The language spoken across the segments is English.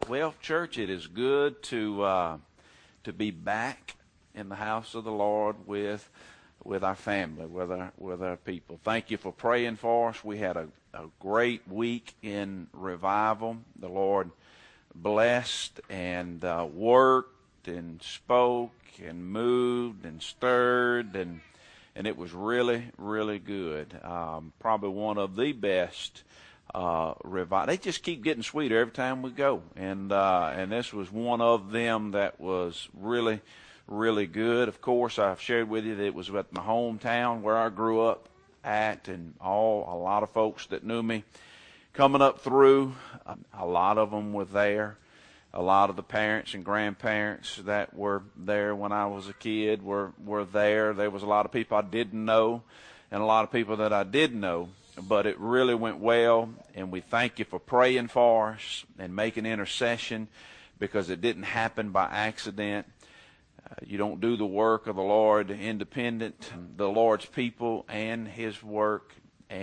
Well, church, it is good to be back in the house of the Lord with our family, with our people. Thank you for praying for us. We had a great week in revival. The Lord blessed and worked and spoke and moved and stirred, and it was really, really good. Probably one of the best revival. They just keep getting sweeter every time we go, and this was one of them that was really, really good. Of course, I've shared with you that it was at my hometown where I grew up at, and a lot of folks that knew me coming up through, a lot of them were there. A lot of the parents and grandparents that were there when I was a kid were there. There was a lot of people I didn't know and a lot of people that I did know, but it really went well, and we thank you for praying for us and making intercession, because it didn't happen by accident. You don't do the work of the Lord independent. The Lord's people and His work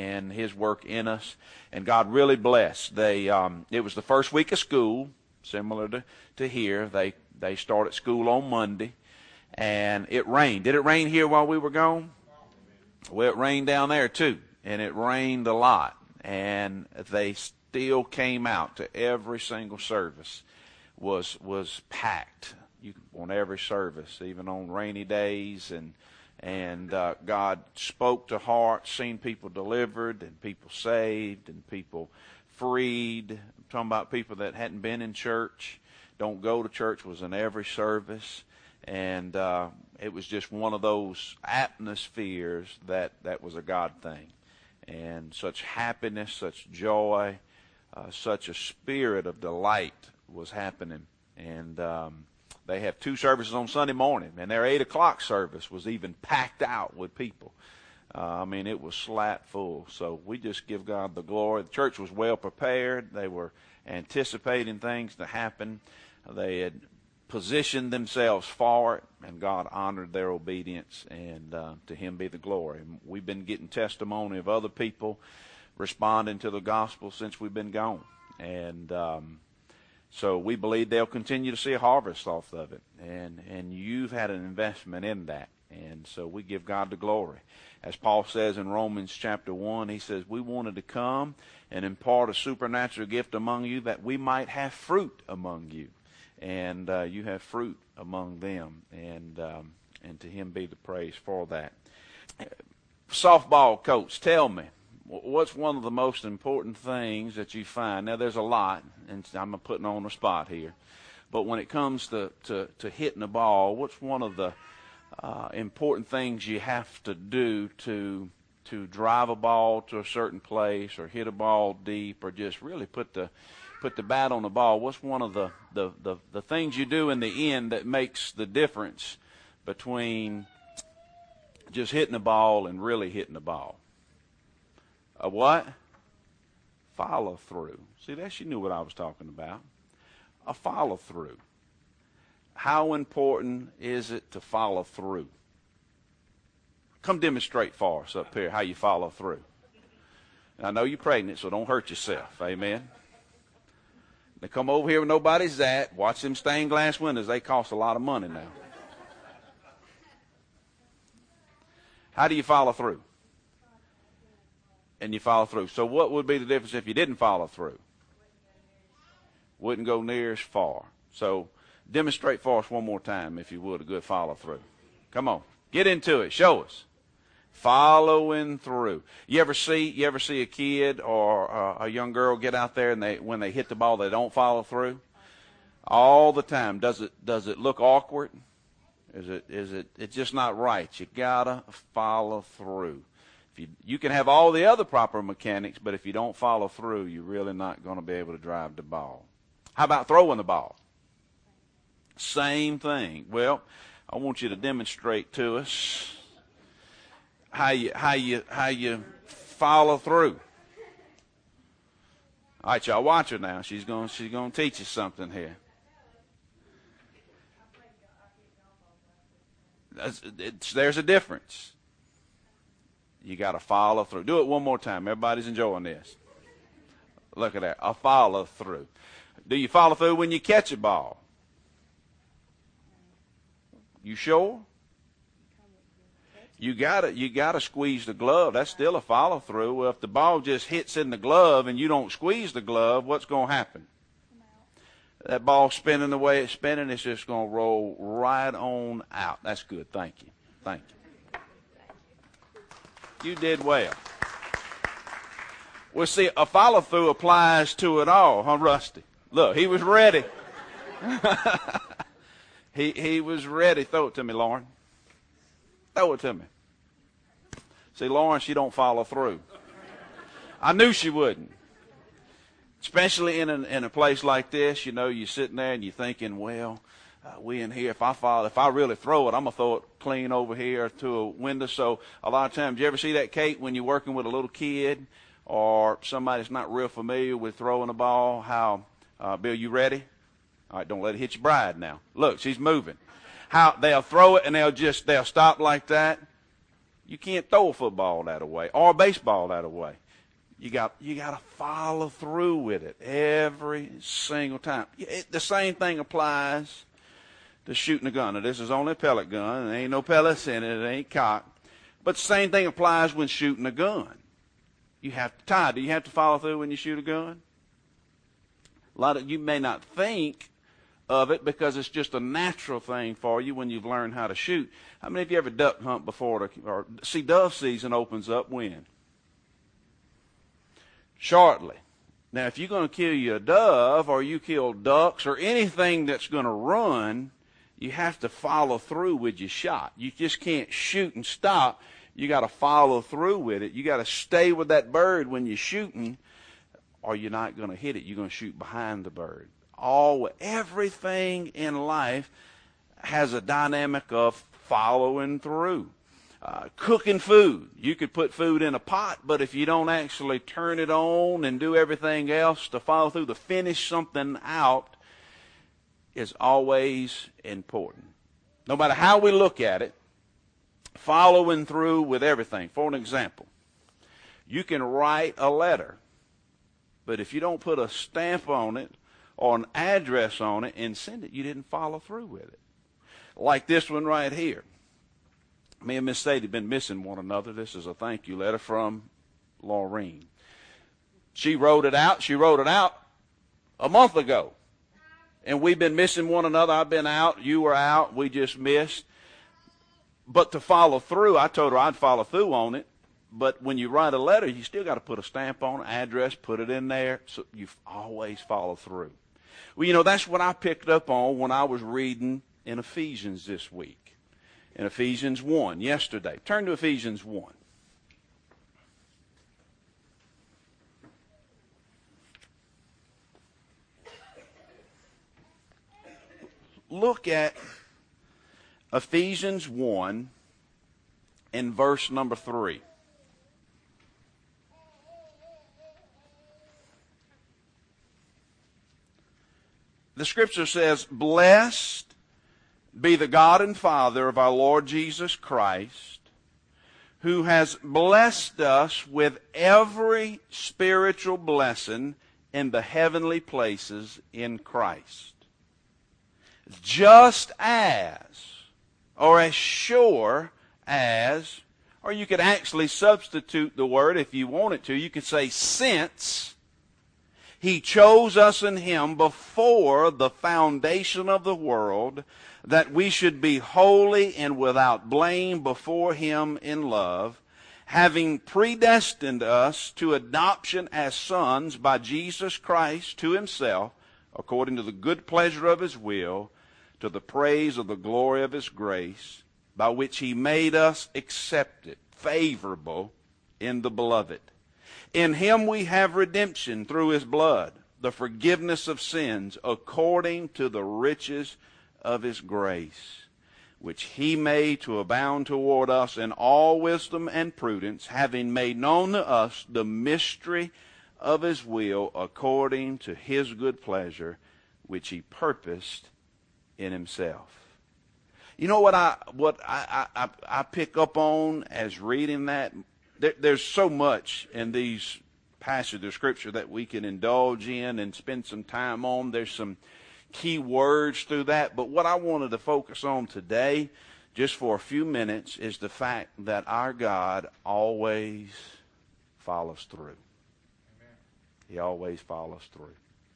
in us, and God really blessed. It was the first week of school, similar to here. They started school on Monday, and it rained. Did it rain here while we were gone? Well, it rained down there too, and it rained a lot, and they still came out to every single service. Was packed on every service, even on rainy days, and God spoke to hearts, seen people delivered and people saved and people freed. I'm talking about people that hadn't been in church, don't go to church, was in every service, and it was just one of those atmospheres that was a God thing, and such happiness, such joy, such a spirit of delight was happening. And they have two services on Sunday morning, and their 8 o'clock service was even packed out with people. It was slap full. So we just give God the glory. The church was well prepared. They were anticipating things to happen. They had positioned themselves for it, and God honored their obedience, and to Him be the glory. And we've been getting testimony of other people responding to the gospel since we've been gone. And so we believe they'll continue to see a harvest off of it. And you've had an investment in that. And so we give God the glory. As Paul says in Romans chapter 1, he says, we wanted to come and impart a supernatural gift among you that we might have fruit among you. And you have fruit among them. And to Him be the praise for that. Softball coach, tell me, what's one of the most important things that you find? Now, there's a lot, and I'm putting on the spot here. But when it comes to hitting the ball, what's one of the important things you have to do to drive a ball to a certain place, or hit a ball deep, or just really put the bat on the ball? What's one of the things you do in the end that makes the difference between just hitting the ball and really hitting the ball? A what? Follow through. See, she knew what I was talking about. A follow through. How important is it to follow through? Come demonstrate for us up here how you follow through. And I know you're pregnant, so don't hurt yourself. Amen. They come over here where nobody's at. Watch them stained glass windows. They cost a lot of money now. How do you follow through? And you follow through. So what would be the difference if you didn't follow through? Wouldn't go near as far. So demonstrate for us one more time, if you would, a good follow through. Come on, get into it. Show us. Following through. You ever see a kid or a young girl get out there and when they hit the ball, they don't follow through? All the time. Does it look awkward? It's just not right. You gotta follow through. You can have all the other proper mechanics, but if you don't follow through, you're really not going to be able to drive the ball. How about throwing the ball? Same thing. Well, I want you to demonstrate to us how you follow through. All right, y'all, watch her now. She's going to teach you something here. There's a difference. You got to follow through. Do it one more time. Everybody's enjoying this. Look at that. A follow through. Do you follow through when you catch a ball? You sure? You gotta squeeze the glove. That's still a follow through. Well, if the ball just hits in the glove and you don't squeeze the glove, what's going to happen? That ball spinning the way it's spinning, it's just going to roll right on out. That's good. Thank you. Thank you. You did well. Well, see, a follow through applies to it all, huh, Rusty? Look, he was ready. He was ready. Throw it to me, Lauren. Throw it to me. See, Lauren, she don't follow through. I knew she wouldn't. Especially in a place like this, you know, you're sitting there and you're thinking, well, we in here, if I really throw it, I'm going to throw it clean over here to a window. So a lot of times, you ever see that, Kate, when you're working with a little kid or somebody that's not real familiar with throwing a ball, how, Bill, you ready? All right, don't let it hit your bride now. Look, she's moving. How they'll throw it and they'll stop like that. You can't throw a football that way or a baseball that way. You got to follow through with it every single time. The same thing applies to shooting a gun. Now, this is only a pellet gun. There ain't no pellets in it. It ain't cocked. But the same thing applies when shooting a gun. You have to tie. Do you have to follow through when you shoot a gun? A lot of you may not think of it because it's just a natural thing for you when you've learned how to shoot. How many of you ever duck hunt before? See, dove season opens up when? Shortly. Now, if you're going to kill you a dove or you kill ducks or anything that's going to run, you have to follow through with your shot. You just can't shoot and stop. You got to follow through with it. You got to stay with that bird when you're shooting, or you're not going to hit it. You're going to shoot behind the bird. Everything in life has a dynamic of following through. Cooking food. You could put food in a pot, but if you don't actually turn it on and do everything else to follow through, to finish something out, is always important. No matter how we look at it, following through with everything. For an example, you can write a letter, but if you don't put a stamp on it or an address on it and send it, you didn't follow through with it. Like this one right here. Me and Miss Sadie have been missing one another. This is a thank you letter from Laureen. She wrote it out a month ago. And we've been missing one another. I've been out. You were out. We just missed. But to follow through, I told her I'd follow through on it. But when you write a letter, you still got to put a stamp on it, address, put it in there. So you always follow through. Well, you know, that's what I picked up on when I was reading in Ephesians this week. In Ephesians 1, yesterday. Turn to Ephesians 1. Look at Ephesians 1 and verse number 3. The scripture says, "Blessed be the God and Father of our Lord Jesus Christ, who has blessed us with every spiritual blessing in the heavenly places in Christ. Just as, or as sure as," or you could actually substitute the word if you wanted to. You could say, "Since He chose us in Him before the foundation of the world, that we should be holy and without blame before Him in love, having predestined us to adoption as sons by Jesus Christ to Himself, according to the good pleasure of His will, to the praise of the glory of His grace, by which He made us accepted, favorable in the Beloved. In Him we have redemption through His blood, the forgiveness of sins, according to the riches of His grace, which He made to abound toward us in all wisdom and prudence, having made known to us the mystery of His will, according to His good pleasure, which He purposed in Himself." You know what I pick up on as reading that? There's so much in these passage of Scripture that we can indulge in and spend some time on. There's some key words through that. But what I wanted to focus on today, just for a few minutes, is the fact that our God always follows through. Amen. He always follows through.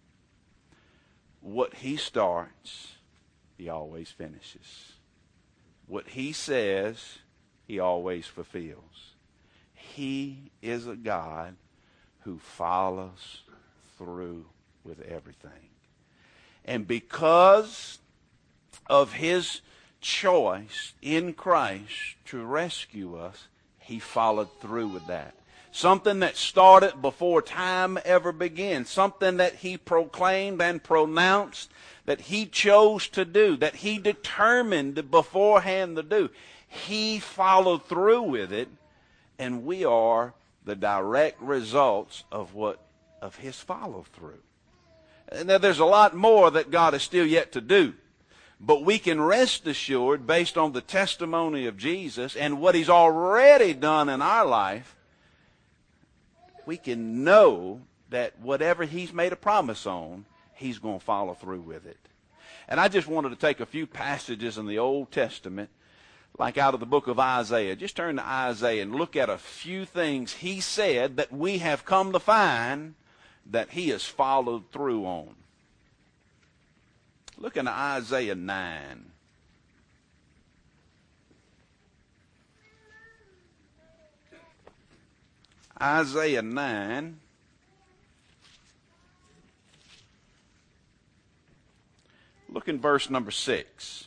What He starts, He always finishes. What He says, He always fulfills. He is a God who follows through with everything. And because of His choice in Christ to rescue us, He followed through with that. Something that started before time ever began. Something that He proclaimed and pronounced that He chose to do, that He determined beforehand to do. He followed through with it, and we are the direct results of His follow through. Now, there's a lot more that God is still yet to do. But we can rest assured, based on the testimony of Jesus and what He's already done in our life, we can know that whatever He's made a promise on, He's going to follow through with it. And I just wanted to take a few passages in the Old Testament, like out of the book of Isaiah. Just turn to Isaiah and look at a few things He said that we have come to find that He has followed through on. Look in Isaiah 9. Isaiah 9. Look in verse number 6.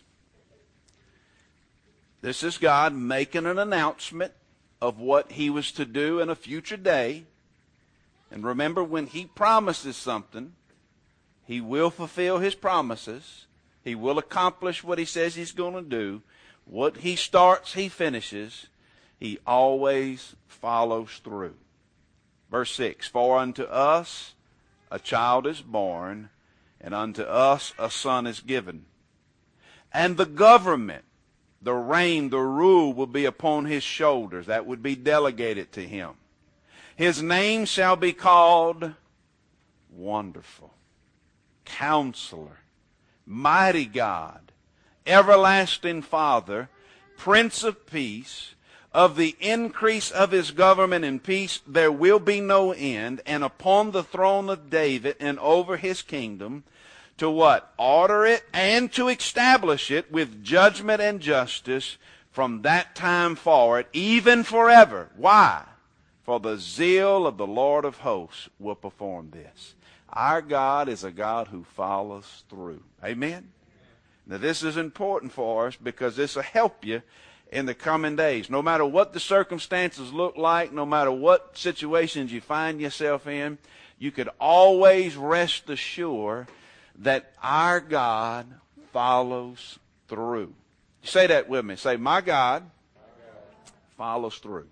This is God making an announcement of what He was to do in a future day. And remember, when He promises something, He will fulfill His promises. He will accomplish what He says He's going to do. What He starts, He finishes. He always follows through. Verse 6, For unto us a child is born, and unto us a son is given. And the government, the reign, the rule will be upon His shoulders. That would be delegated to Him. His name shall be called Wonderful, Counselor, Mighty God, Everlasting Father, Prince of Peace. Of the increase of His government and peace there will be no end, and upon the throne of David and over His kingdom, to what? Order it and to establish it with judgment and justice from that time forward, even forever. Why? For the zeal of the Lord of hosts will perform this. Our God is a God who follows through. Amen? Now this is important for us because this will help you in the coming days. No matter what the circumstances look like, no matter what situations you find yourself in, you could always rest assured that our God follows through. Say that with me. Say, my God follows through.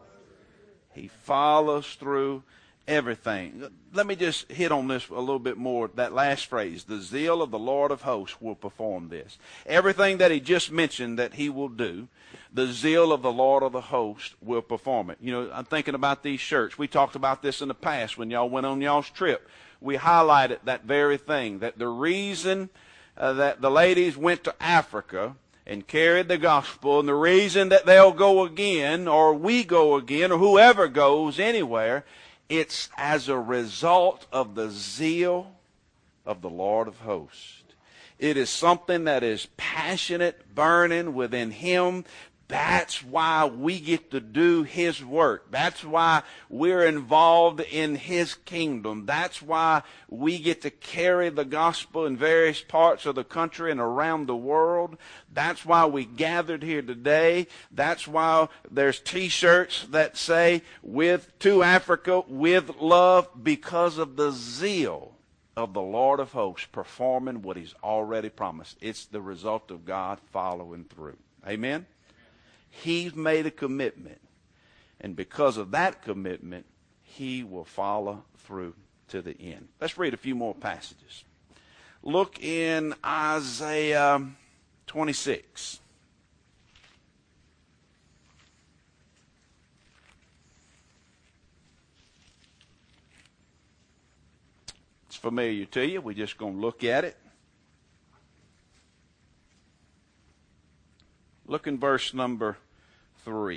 He follows through everything. Let me just hit on this a little bit more. That last phrase, the zeal of the Lord of hosts will perform this. Everything that He just mentioned that He will do, the zeal of the Lord of the hosts will perform it. You know, I'm thinking about these shirts. We talked about this in the past when y'all went on y'all's trip. We highlighted that very thing, that the reason that the ladies went to Africa and carried the gospel, and the reason that they'll go again, or we go again, or whoever goes anywhere, it's as a result of the zeal of the Lord of hosts. It is something that is passionate, burning within Him. That's why we get to do His work. That's why we're involved in His kingdom. That's why we get to carry the gospel in various parts of the country and around the world. That's why we gathered here today. That's why there's T-shirts that say, to Africa with love, because of the zeal of the Lord of hosts performing what He's already promised. It's the result of God following through. Amen? He's made a commitment, and because of that commitment, He will follow through to the end. Let's read a few more passages. Look in Isaiah 26. familiar to you. We're just going to look at it. Look in verse number 3.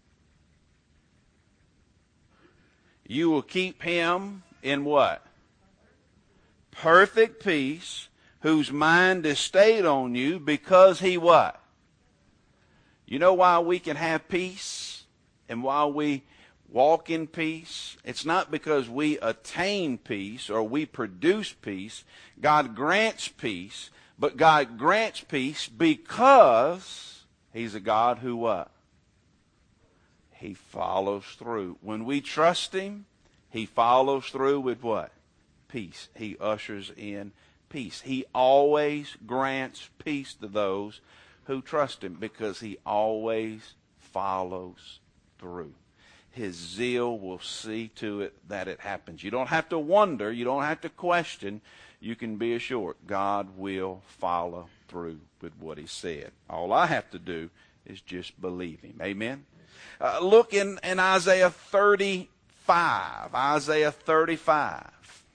You will keep him in what? Perfect peace, whose mind is stayed on you, because he what? You know why we can have peace and why we walk in peace? It's not because we attain peace or we produce peace. God grants peace, but God grants peace because he's a God who what? He follows through. When we trust him, he follows through with what? Peace. He ushers in peace. He always grants peace to those who trust him because he always follows through. His zeal will see to it that it happens. You don't have to wonder. You don't have to question. You can be assured God will follow through with what he said. All I have to do is just believe him. Amen? Look in Isaiah 35. Isaiah 35.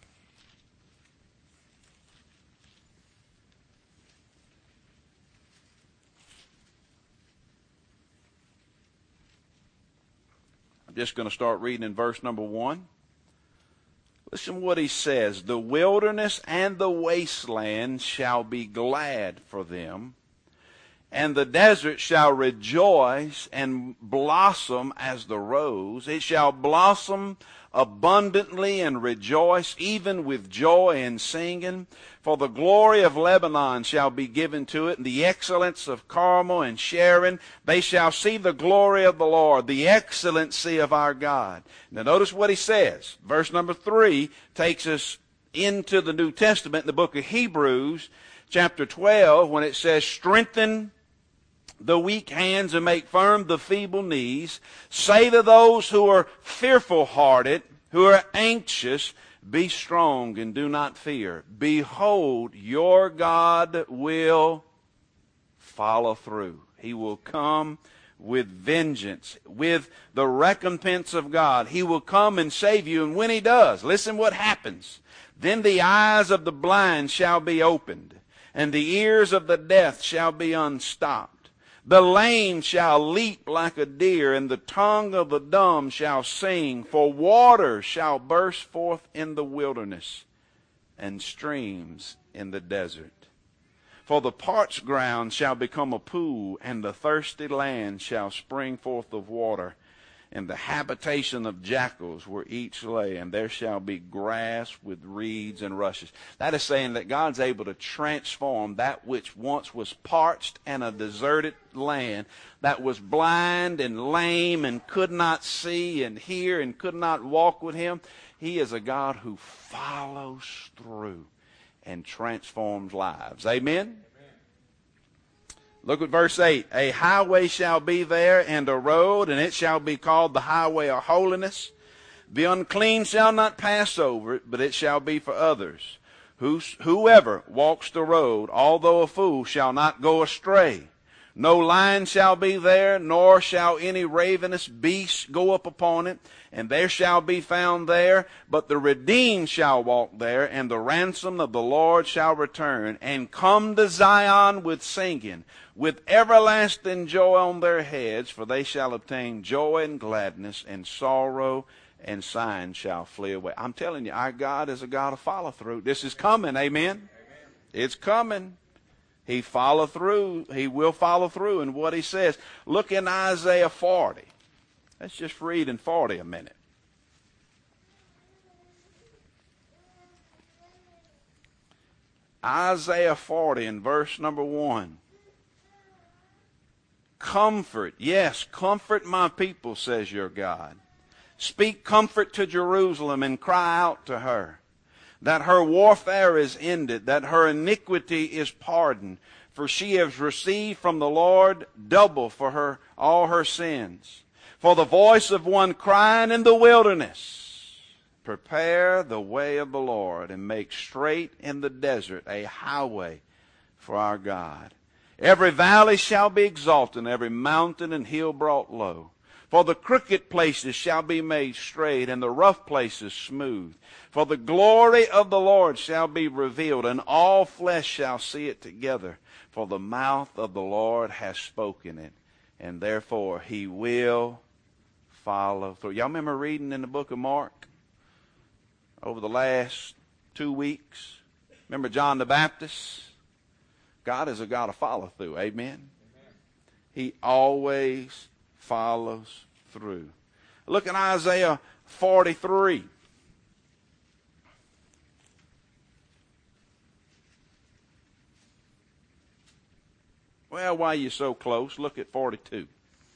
I'm just going to start reading in verse number 1. Listen what he says. The wilderness and the wasteland shall be glad for them, and the desert shall rejoice and blossom as the rose. It shall blossom abundantly and rejoice, even with joy and singing. For the glory of Lebanon shall be given to it, and the excellence of Carmel and Sharon. They shall see the glory of the Lord, the excellency of our God. Now notice what he says. Verse number 3 takes us into the New Testament in the book of Hebrews, chapter 12, when it says, strengthen the weak hands and make firm the feeble knees. Say to those who are fearful-hearted, who are anxious, be strong and do not fear. Behold, your God will follow through. He will come with vengeance, with the recompense of God. He will come and save you. And when he does, listen what happens. Then the eyes of the blind shall be opened, and the ears of the deaf shall be unstopped. The lame shall leap like a deer, and the tongue of the dumb shall sing. For water shall burst forth in the wilderness, and streams in the desert. For the parched ground shall become a pool, and the thirsty land shall spring forth of water. And the habitation of jackals where each lay, and there shall be grass with reeds and rushes. That is saying that God's able to transform that which once was parched and a deserted land, that was blind and lame and could not see and hear and could not walk with him. He is a God who follows through and transforms lives. Amen? Look at verse 8. A highway shall be there, and a road, and it shall be called the highway of holiness. The unclean shall not pass over it, but it shall be for others. Whoever walks the road, although a fool, shall not go astray. No lion shall be there, nor shall any ravenous beast go up upon it, and there shall be found there. But the redeemed shall walk there, and the ransom of the Lord shall return, and come to Zion with singing, with everlasting joy on their heads, for they shall obtain joy and gladness, and sorrow and sighing shall flee away. I'm telling you, our God is a God of follow through. This is coming, amen? It's coming. He follow through. He will follow through in what he says. Look in Isaiah 40. Let's just read in 40 a minute. Isaiah 40 in verse number 1. Comfort, yes, comfort my people, says your God. Speak comfort to Jerusalem and cry out to her, that her warfare is ended, that her iniquity is pardoned, for she has received from the Lord double for her all her sins. For the voice of one crying in the wilderness, prepare the way of the Lord, and make straight in the desert a highway for our God. Every valley shall be exalted, and every mountain and hill brought low. For the crooked places shall be made straight, and the rough places smooth. For the glory of the Lord shall be revealed, and all flesh shall see it together. For the mouth of the Lord has spoken it, and therefore he will follow through. Y'all remember reading in the book of Mark over the last 2 weeks? Remember John the Baptist? God is a God of follow through. Amen? He always follows through. Look at Isaiah 43. Well, why are you so close? Look at 42.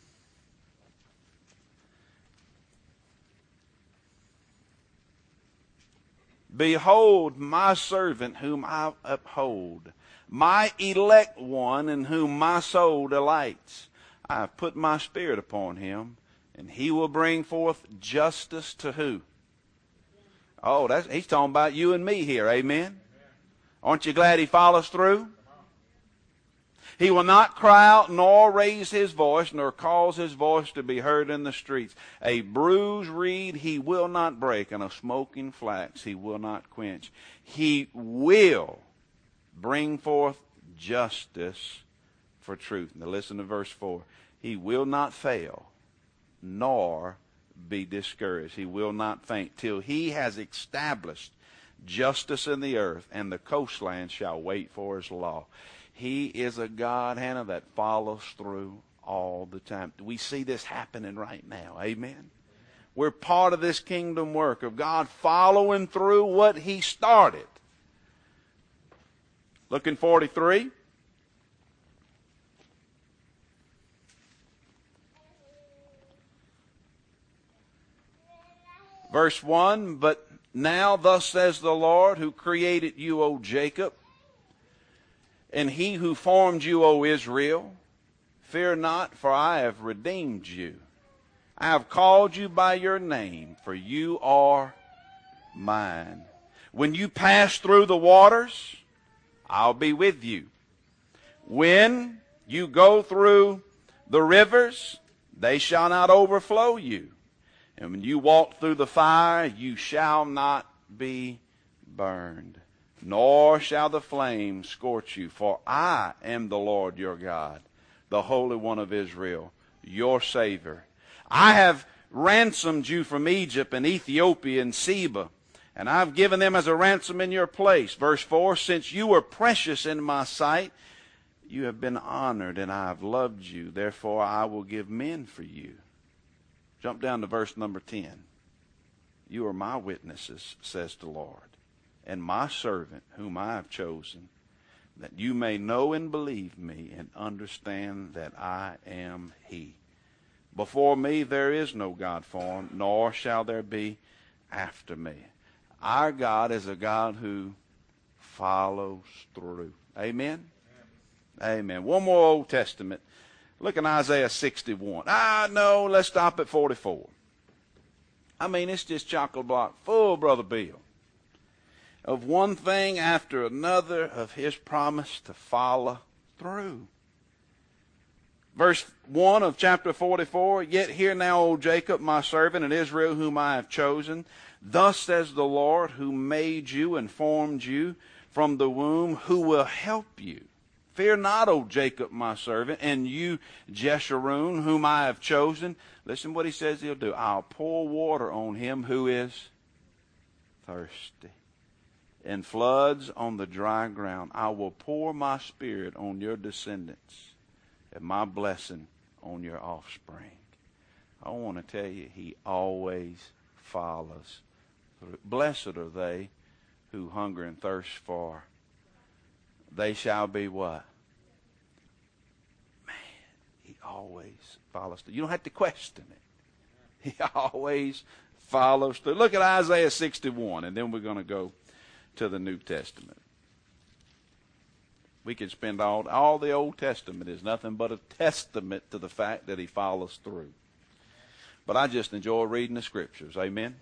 Behold my servant whom I uphold, my elect one in whom my soul delights. I have put my spirit upon him, and he will bring forth justice to who? Oh, he's talking about you and me here. Amen? Aren't you glad he follows through? He will not cry out, nor raise his voice, nor cause his voice to be heard in the streets. A bruised reed he will not break, and a smoking flax he will not quench. He will bring forth justice for truth. Now listen to verse 4. He will not fail, nor be discouraged. He will not faint till he has established justice in the earth, and the coastland shall wait for his law. He is a God, Hannah, that follows through all the time. We see this happening right now. Amen? We're part of this kingdom work of God following through what he started. Look in 43. Verse 1, But now thus says the Lord, who created you, O Jacob, and he who formed you, O Israel, fear not, for I have redeemed you. I have called you by your name, for you are mine. When you pass through the waters, I'll be with you. When you go through the rivers, they shall not overflow you. And when you walk through the fire, you shall not be burned, nor shall the flame scorch you. For I am the Lord your God, the Holy One of Israel, your Savior. I have ransomed you from Egypt and Ethiopia and Seba, and I've given them as a ransom in your place. Verse 4, Since you were precious in my sight, you have been honored, and I have loved you. Therefore I will give men for you. Jump down to verse number 10. You are my witnesses, says the Lord, and my servant whom I have chosen, that you may know and believe me and understand that I am he. Before me there is no God formed, nor shall there be after me. Our God is a God who follows through. Amen? Amen. One more Old Testament. Look in Isaiah 61. No, let's stop at 44. I mean, it's just chocolate block full, Brother Bill, of one thing after another of his promise to follow through. Verse 1 of chapter 44, Yet hear now, O Jacob, my servant, and Israel, whom I have chosen. Thus says the Lord, who made you and formed you from the womb, who will help you. Fear not, O Jacob, my servant, and you, Jeshurun, whom I have chosen. Listen what he says he'll do. I'll pour water on him who is thirsty, and floods on the dry ground. I will pour my spirit on your descendants, and my blessing on your offspring. I want to tell you, he always follows through. Blessed are they who hunger and thirst for. They shall be what? Man, he always follows through. You don't have to question it. He always follows through. Look at Isaiah 61, and then we're going to go to the New Testament. We can spend all the Old Testament is nothing but a testament to the fact that he follows through. But I just enjoy reading the Scriptures. Amen?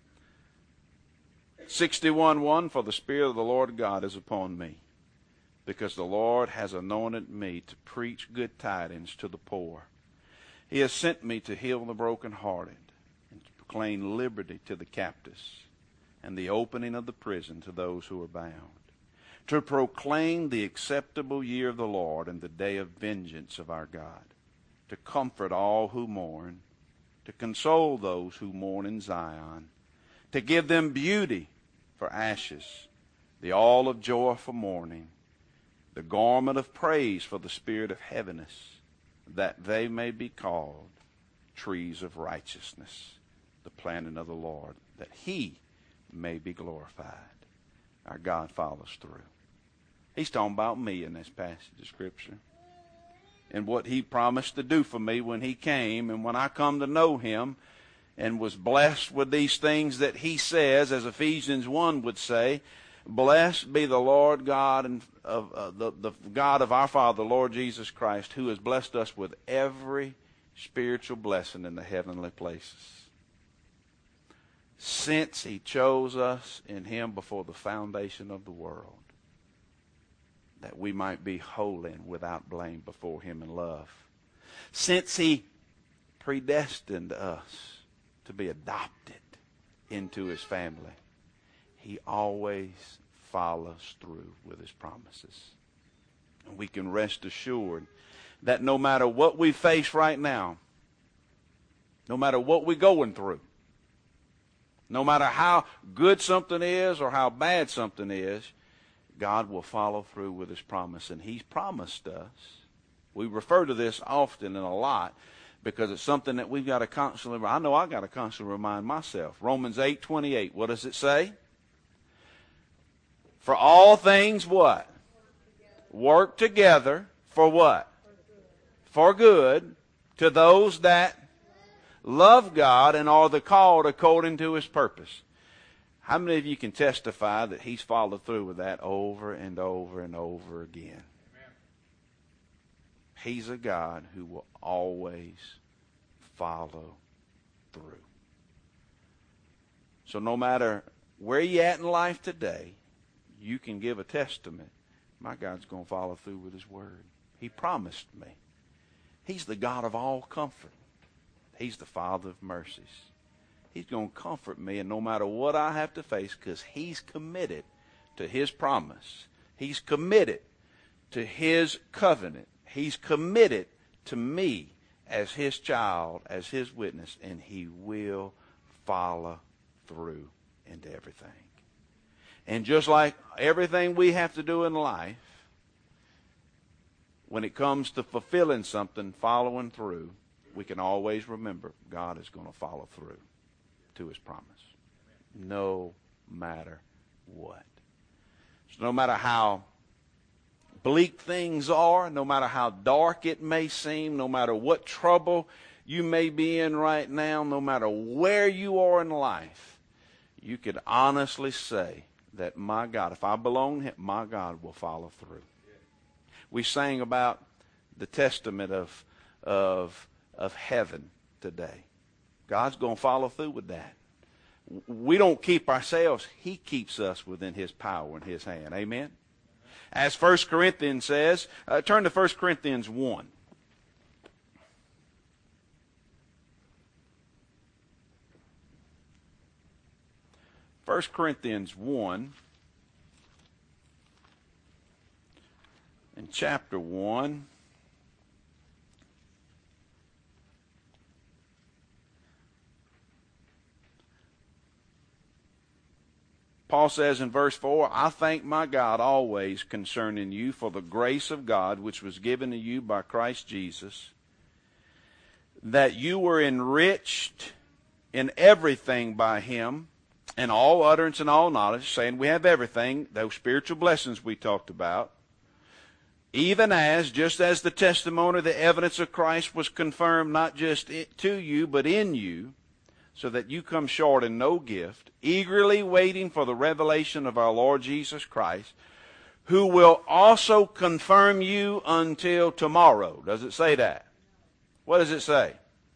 (61:1) For the Spirit of the Lord God is upon me, because the Lord has anointed me to preach good tidings to the poor. He has sent me to heal the brokenhearted and to proclaim liberty to the captives and the opening of the prison to those who are bound, to proclaim the acceptable year of the Lord and the day of vengeance of our God, to comfort all who mourn, to console those who mourn in Zion, to give them beauty for ashes, the oil of joy for mourning, the garment of praise for the spirit of heaviness, that they may be called trees of righteousness, the planting of the Lord, that he may be glorified. Our God follows through. He's talking about me in this passage of Scripture and what he promised to do for me when he came, and when I come to know him and was blessed with these things that he says, as Ephesians 1 would say, blessed be the Lord God and the God of our Father, the Lord Jesus Christ, who has blessed us with every spiritual blessing in the heavenly places, since he chose us in him before the foundation of the world, that we might be holy and without blame before him in love. Since he predestined us to be adopted into his family, he always follows through with his promises. And we can rest assured that no matter what we face right now, no matter what we're going through, no matter how good something is or how bad something is, God will follow through with his promise. And he's promised us. We refer to this often and a lot because it's something that we've got to constantly, I know I've got to constantly remind myself. Romans 8:28, what does it say? For all things what? Work together for what? For good to those that love God and are the called according to his purpose. How many of you can testify that he's followed through with that over and over and over again? Amen. He's a God who will always follow through. So no matter where you're at in life today, you can give a testament. My God's going to follow through with his word. He promised me. He's the God of all comfort. He's the Father of mercies. He's going to comfort me, and no matter what I have to face, because he's committed to his promise. He's committed to his covenant. He's committed to me as his child, as his witness, and he will follow through into everything. And just like everything we have to do in life, when it comes to fulfilling something, following through, we can always remember God is going to follow through to his promise, no matter what. So no matter how bleak things are, no matter how dark it may seem, no matter what trouble you may be in right now, no matter where you are in life, you could honestly say that my God, if I belong to him, my God will follow through. We sang about the testament of heaven today. God's going to follow through with that. We don't keep ourselves. He keeps us within his power and his hand. Amen? As 1 Corinthians says, turn to 1 Corinthians 1. 1 Corinthians 1 in chapter 1. Paul says in verse 4, I thank my God always concerning you for the grace of God which was given to you by Christ Jesus, that you were enriched in everything by him, and all utterance and all knowledge, saying we have everything, those spiritual blessings we talked about, even as, just as the testimony, the evidence of Christ was confirmed not just to you, but in you, so that you come short in no gift, eagerly waiting for the revelation of our Lord Jesus Christ, who will also confirm you until tomorrow. Does it say that? What does it say?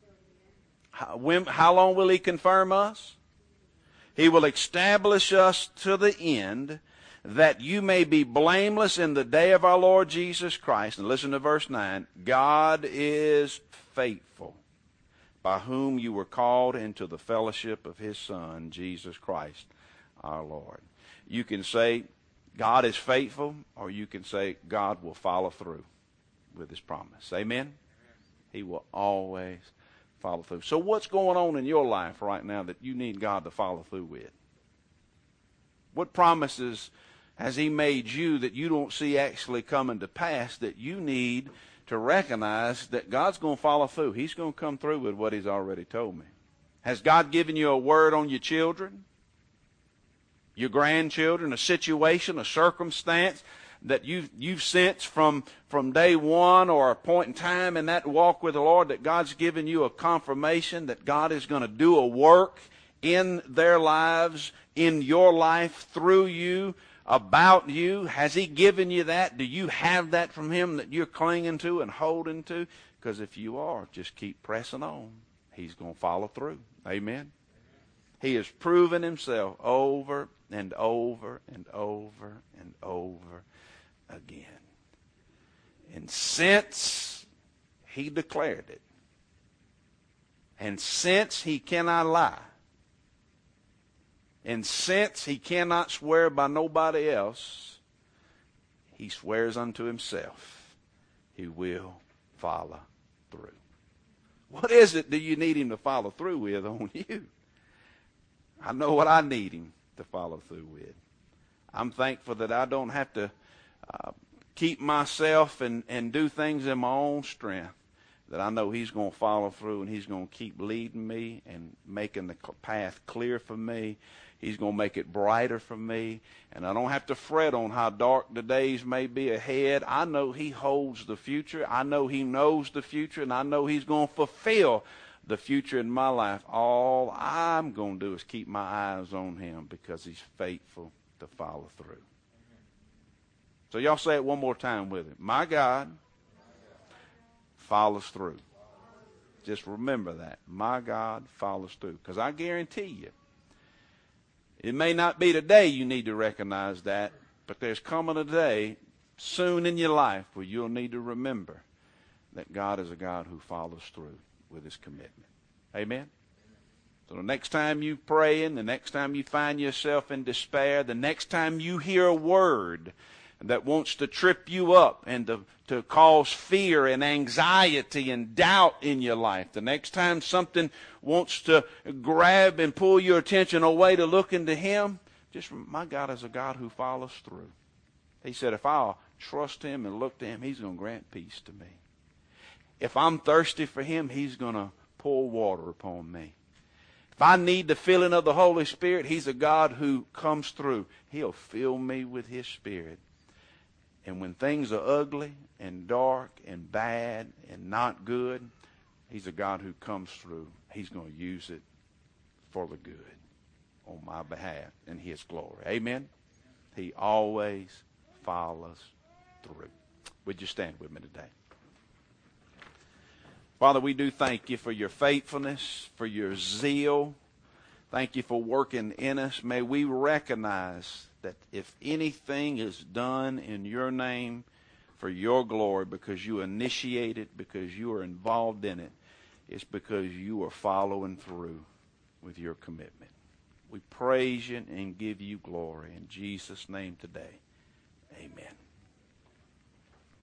How long will he confirm us? He will establish us to the end, that you may be blameless in the day of our Lord Jesus Christ. And listen to verse 9. God is faithful, by whom you were called into the fellowship of his Son, Jesus Christ, our Lord. You can say God is faithful, or you can say God will follow through with his promise. Amen? He will always follow through. So what's going on in your life right now that you need God to follow through with? What promises has he made you that you don't see actually coming to pass that you need to recognize that God's going to follow through? He's going to come through with what he's already told me. Has God given you a word on your children, your grandchildren, a situation, a circumstance that you've sensed from day one or a point in time in that walk with the Lord, that God's given you a confirmation that God is going to do a work in their lives, in your life, through you, about you? Has he given you that? Do you have that from him that you're clinging to and holding to? Because if you are, just keep pressing on. He's going to follow through. Amen? He has proven himself over and over and over and over again. And since he declared it, and since he cannot lie, and since he cannot swear by nobody else, he swears unto himself, he will follow through. What is it do you need him to follow through with on you? I know what I need him to follow through with. I'm thankful that I don't have to keep myself and do things in my own strength, that I know he's going to follow through and he's going to keep leading me and making the path clear for me. He's going to make it brighter for me. And I don't have to fret on how dark the days may be ahead. I know he holds the future. I know he knows the future. And I know he's going to fulfill the future in my life. All I'm going to do is keep my eyes on him because he's faithful to follow through. So y'all say it one more time with it. My God follows through. Just remember that. My God follows through. Because I guarantee you, it may not be today you need to recognize that, but there's coming a day soon in your life where you'll need to remember that God is a God who follows through with his commitment. Amen? So the next time you praying, the next time you find yourself in despair, the next time you hear a word that wants to trip you up and to cause fear and anxiety and doubt in your life, the next time something wants to grab and pull your attention away to look into him, just remember, my God is a God who follows through. He said, if I'll trust him and look to him, he's going to grant peace to me. If I'm thirsty for him, he's going to pour water upon me. If I need the filling of the Holy Spirit, he's a God who comes through. He'll fill me with his Spirit. And when things are ugly and dark and bad and not good, he's a God who comes through. He's going to use it for the good on my behalf in his glory. Amen? He always follows through. Would you stand with me today? Father, we do thank you for your faithfulness, for your zeal. Thank you for working in us. May we recognize that if anything is done in your name for your glory, because you initiate it, because you are involved in it, it's because you are following through with your commitment. We praise you and give you glory. In Jesus' name today, amen.